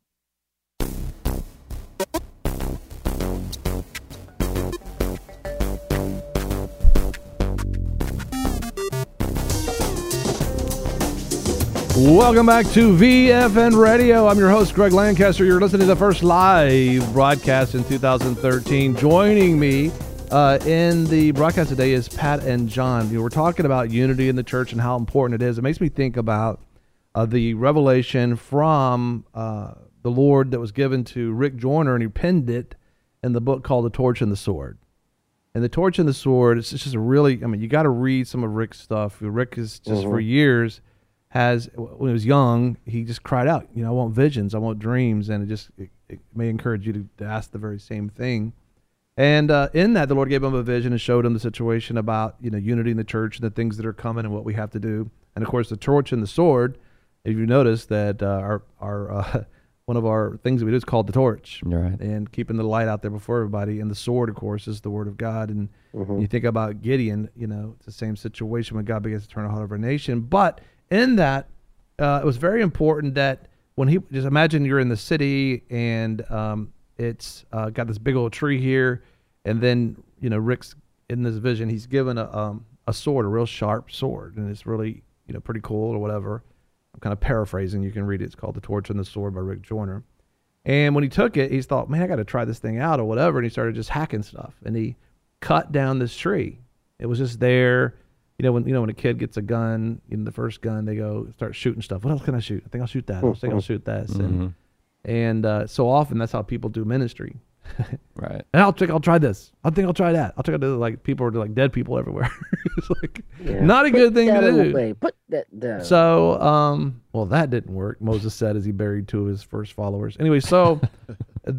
Welcome back to VFN Radio. I'm your host, Greg Lancaster. You're listening to the first live broadcast in 2013. Joining me in the broadcast today is Pat and John. We're talking about unity in the church and how important it is. It makes me think about the revelation from the Lord that was given to Rick Joyner, and he penned it in the book called The Torch and the Sword. And The Torch and the Sword, it's just a really, you got to read some of Rick's stuff. Rick is just for years when he was young, he just cried out, I want visions, I want dreams, and it may encourage you to ask the very same thing. And in that, the Lord gave him a vision and showed him the situation about unity in the church and the things that are coming and what we have to do. And of course, the torch and the sword. If you notice that our one of our things that we do is called the torch, right? And keeping the light out there before everybody. And the sword, of course, is the word of God. And you think about Gideon, it's the same situation when God begins to turn the heart of our nation. But in that, it was very important that when just imagine you're in the city and it's got this big old tree here, and then Rick's in this vision. He's given a sword, a real sharp sword, and it's really pretty cool or whatever. I'm kind of paraphrasing. You can read it. It's called The Torch and the Sword by Rick Joyner. And when he took it, he thought, man, I got to try this thing out or whatever. And he started just hacking stuff, and he cut down this tree. It was just there. When a kid gets a gun, the first gun, they go start shooting stuff. What else can I shoot? I think I'll shoot that. I think I'll shoot this. And so often that's how people do ministry. Right. And I'll try this. I think I'll try that. I'll try to do, like, people are like dead people everywhere. It's like not a good thing to do. Put that down. So, well, that didn't work. Moses said as he buried two of his first followers. Anyway, so in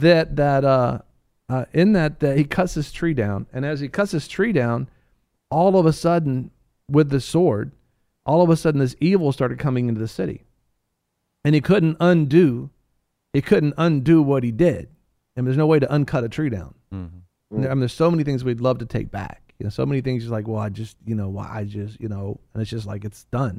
that he cuts this tree down, and as he cuts this tree down, all of a sudden, with the sword, this evil started coming into the city, and he couldn't undo what he did. And there's no way to uncut a tree down. There's so many things we'd love to take back. So many things like, well, and it's just like, it's done.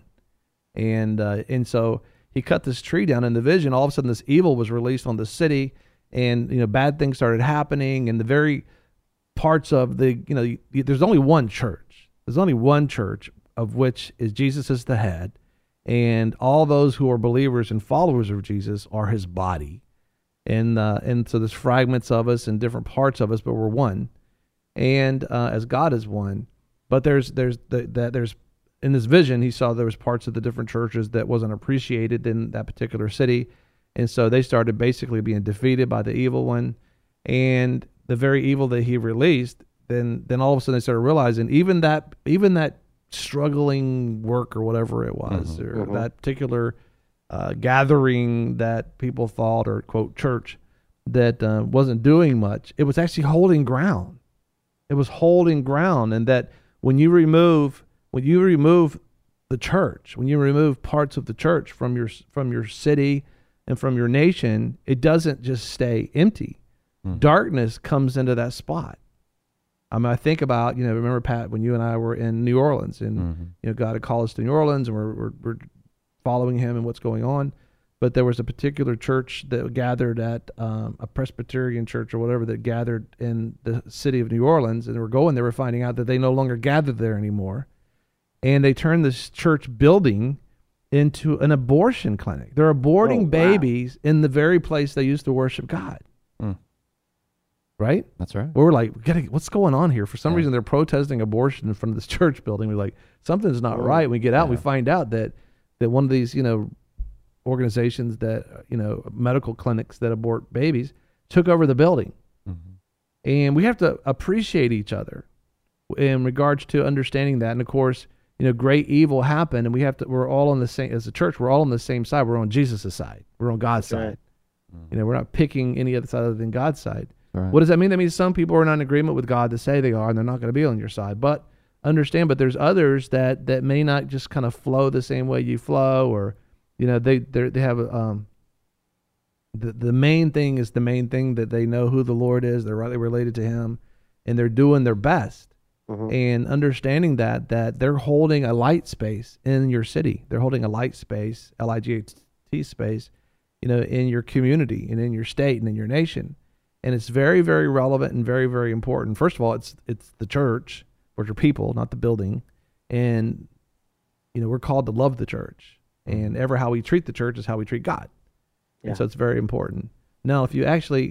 And so he cut this tree down in the vision. All of a sudden, this evil was released on the city, and bad things started happening. And the very parts of there's only one church. There's only one church, of which is Jesus is the head, and all those who are believers and followers of Jesus are his body. And so there's fragments of us and different parts of us, but we're one. And as God is one, but there's in this vision, he saw there was parts of the different churches that wasn't appreciated in that particular city, and so they started basically being defeated by the evil one, and the very evil that he released. Then all of a sudden they started realizing even that struggling work or whatever it was, or that particular gathering that people thought, or quote church, that wasn't doing much, it was actually holding ground. It was holding ground. And that when you remove the church, when you remove parts of the church from your city and from your nation, it doesn't just stay empty. Darkness comes into that spot. I think about, remember, Pat, when you and I were in New Orleans, and God had called us to New Orleans, and we're following him and what's going on. But there was a particular church that gathered at a Presbyterian church or whatever, that gathered in the city of New Orleans, and they were finding out that they no longer gathered there anymore. And they turned this church building into an abortion clinic. They're aborting babies in the very place they used to worship God. Right? That's right. We're like, what's going on here? For some reason, they're protesting abortion in front of this church building. We're like, something's not right. We get out, we find out that one of these, organizations that, medical clinics that abort babies took over the building. And we have to appreciate each other. in regards to understanding that. And of course, great evil happened, and we're all on the same, as a church, we're all on the same side. We're on Jesus' side. We're on God's side. We're not picking any other side other than God's side. Right. What does that mean? That means some people are not in agreement with God to say they are, and they're not going to be on your side. But understand, but there's others that may not just kind of flow the same way you flow, or, they have, the main thing is the main thing, that they know who the Lord is. They're rightly related to him, and they're doing their best. And understanding that they're holding a light space in your city. They're holding a light space, L-I-G-H-T space, in your community and in your state and in your nation. And it's very, very relevant and very, very important. First of all, it's the church, which are people, not the building. And, we're called to love the church. And how we treat the church is how we treat God. Yeah. And so it's very important. Now, if you actually,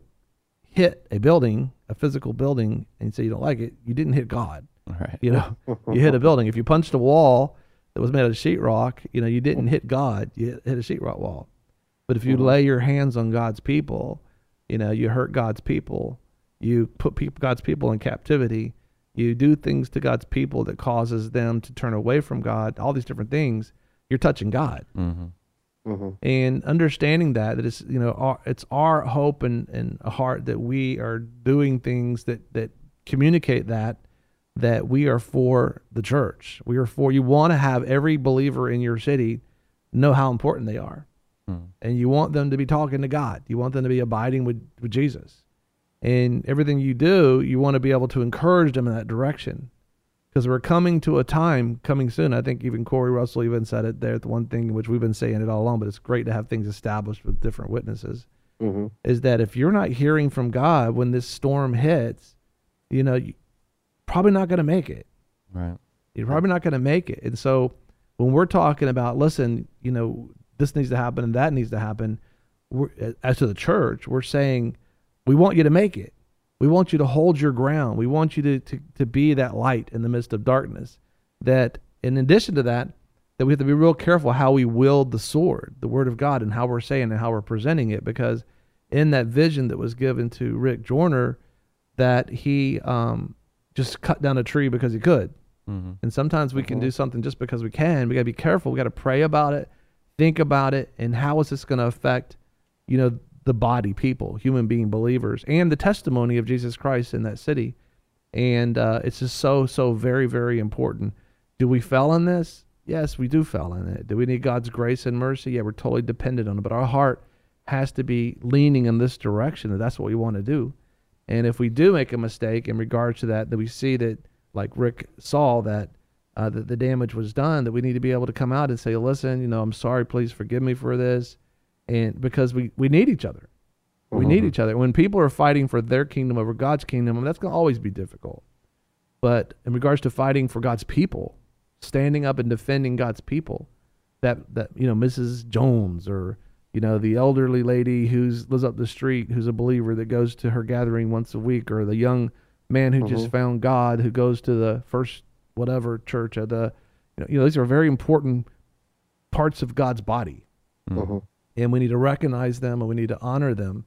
hit a building, a physical building, and you say you don't like it, you didn't hit God. Right. You hit a building. If you punched a wall that was made out of sheetrock, you didn't hit God, you hit a sheetrock wall. But if you lay your hands on God's people, you hurt God's people, you put God's people in captivity, you do things to God's people that causes them to turn away from God, all these different things, you're touching God. And understanding that it's, it's our hope and a heart that we are doing things that communicate that we are for the church. You want to have every believer in your city know how important they are. And you want them to be talking to God. You want them to be abiding with Jesus. And everything you do, you want to be able to encourage them in that direction. Because we're coming to a time coming soon. I think even Corey Russell even said it there. The one thing which we've been saying it all along, but it's great to have things established with different witnesses, is that if you're not hearing from God when this storm hits, you're probably not going to make it. Right. You're probably not going to make it. And so when we're talking about, listen, this needs to happen and that needs to happen, as to the church, we're saying we want you to make it. We want you to hold your ground. We want you to be that light in the midst of darkness. That in addition to that we have to be real careful how we wield the sword, the word of God, and how we're saying and how we're presenting it. Because in that vision that was given to Rick Joyner, that he just cut down a tree because he could. And sometimes we can do something just because we can. We got to be careful. We got to pray about it, think about it, and how is this going to affect, the body, people, human being believers, and the testimony of Jesus Christ in that city. And it's just so very, very important. Do we fail in this? Yes, we do fail in it. Do we need God's grace and mercy? Yeah, we're totally dependent on it. But our heart has to be leaning in this direction. That's what we want to do. And if we do make a mistake in regards to that we see that, like Rick saw, that the damage was done, that we need to be able to come out and say, listen, I'm sorry, please forgive me for this. And because we need each other. We need each other. When people are fighting for their kingdom over God's kingdom, that's going to always be difficult. But in regards to fighting for God's people, standing up and defending God's people, that Mrs. Jones, or the elderly lady who lives up the street, who's a believer, that goes to her gathering once a week, or the young man who just found God, who goes to the first whatever church at the, these are very important parts of God's body. And we need to recognize them, and we need to honor them.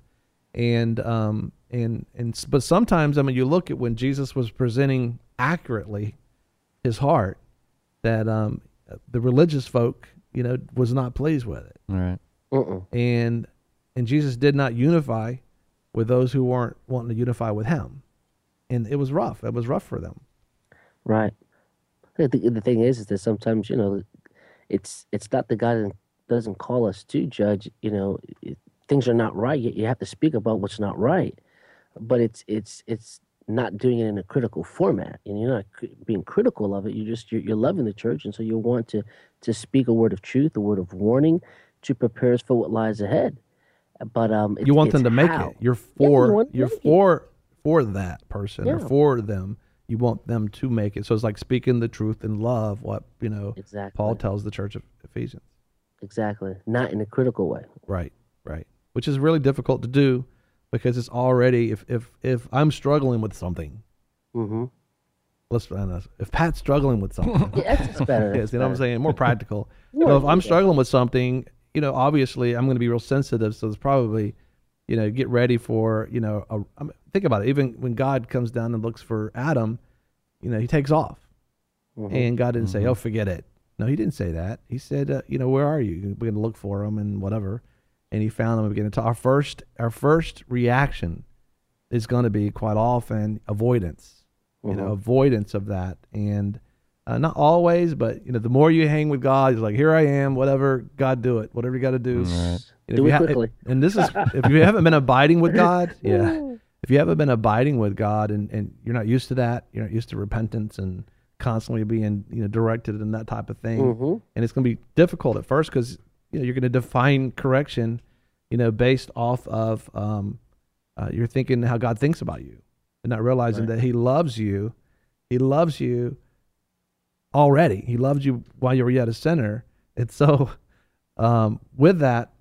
But sometimes, you look at when Jesus was presenting accurately his heart, that the religious folk, was not pleased with it. Right. And Jesus did not unify with those who weren't wanting to unify with him. And it was rough. It was rough for them. Right. The thing is that sometimes, it's not the God that doesn't call us to judge. Things are not right. You have to speak about what's not right, but it's not doing it in a critical format. And you're not being critical of it. You're loving the church, and so you want to speak a word of truth, a word of warning, to prepare us for what lies ahead. But you want them to make it. You're for that person, or for them. You want them to make it. So it's like speaking the truth in love. What exactly. Paul tells the church of Ephesians. Exactly. Not in a critical way. Right. Which is really difficult to do, because it's already, if I'm struggling with something, let's be honest, if Pat's struggling with something, it's better. Yes, what I'm saying, more practical. If I'm struggling with something, obviously I'm going to be real sensitive. So it's probably, get ready for, think about it. Even when God comes down and looks for Adam, he takes off. And God didn't say, oh, forget it. No, he didn't say that. He said, where are you? We're going to look for him and whatever. And he found him. We began to talk. Our first reaction is going to be quite often avoidance, avoidance of that. And not always, but the more you hang with God, he's like, here I am, whatever, God, do it, whatever you got to do. Right. Do it quickly. And this is, if you haven't been abiding with God, if you haven't been abiding with God and you're not used to that, you're not used to repentance and constantly being directed in that type of thing, and it's going to be difficult at first because you're going to define correction, based off of you're thinking how God thinks about you, and not realizing that He loves you. He loves you already. He loved you while you were yet a sinner, and so with that,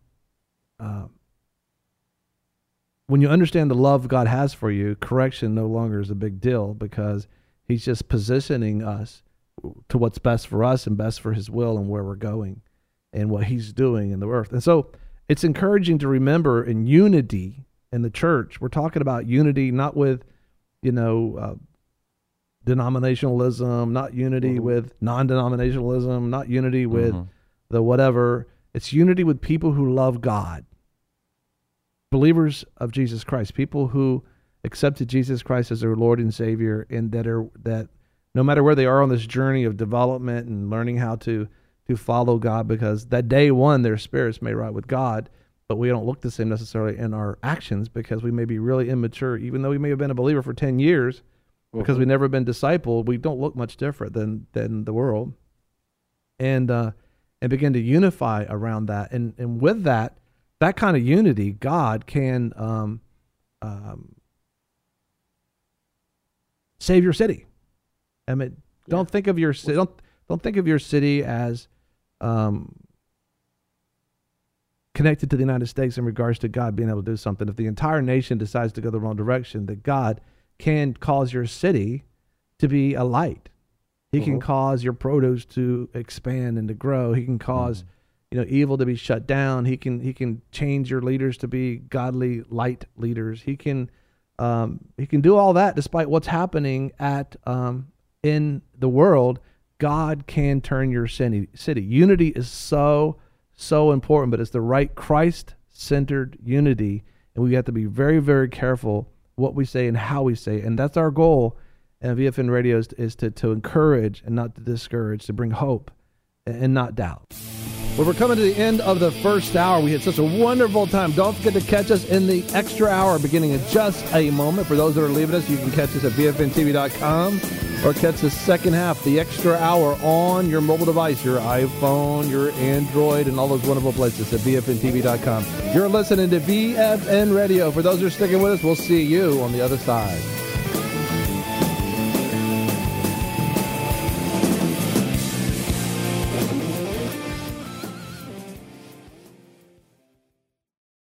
when you understand the love God has for you, correction no longer is a big deal because He's just positioning us to what's best for us and best for His will and where we're going and what He's doing in the earth. And so it's encouraging to remember in unity in the church. We're talking about unity not with, denominationalism, not unity with non-denominationalism, not unity with the whatever. It's unity with people who love God, believers of Jesus Christ, people who accepted Jesus Christ as their Lord and Savior, and that no matter where they are on this journey of development and learning how to follow God, because that day one their spirits may right with God, but we don't look the same necessarily in our actions because we may be really immature, even though we may have been a believer for 10 years, because we've never been discipled. We don't look much different than the world, and begin to unify around that, and with that kind of unity, God can save your city. I mean, don't think of your city. Don't think of your city as connected to the United States in regards to God being able to do something. If the entire nation decides to go the wrong direction, that God can cause your city to be a light. He can cause your produce to expand and to grow. He can cause evil to be shut down. He can change your leaders to be godly light leaders. He can do all that despite what's happening in the world. God can turn your city. Unity is so important, but it's the right Christ-centered unity, and we have to be very, very careful what we say and how we say it. And that's our goal at VFN Radio is to encourage and not to discourage, to bring hope and not doubt. Well, we're coming to the end of the first hour. We had such a wonderful time. Don't forget to catch us in the extra hour beginning in just a moment. For those that are leaving us, you can catch us at VFNTV.com or catch the second half, the extra hour, on your mobile device, your iPhone, your Android, and all those wonderful places at VFNTV.com. You're listening to VFN Radio. For those who are sticking with us, we'll see you on the other side.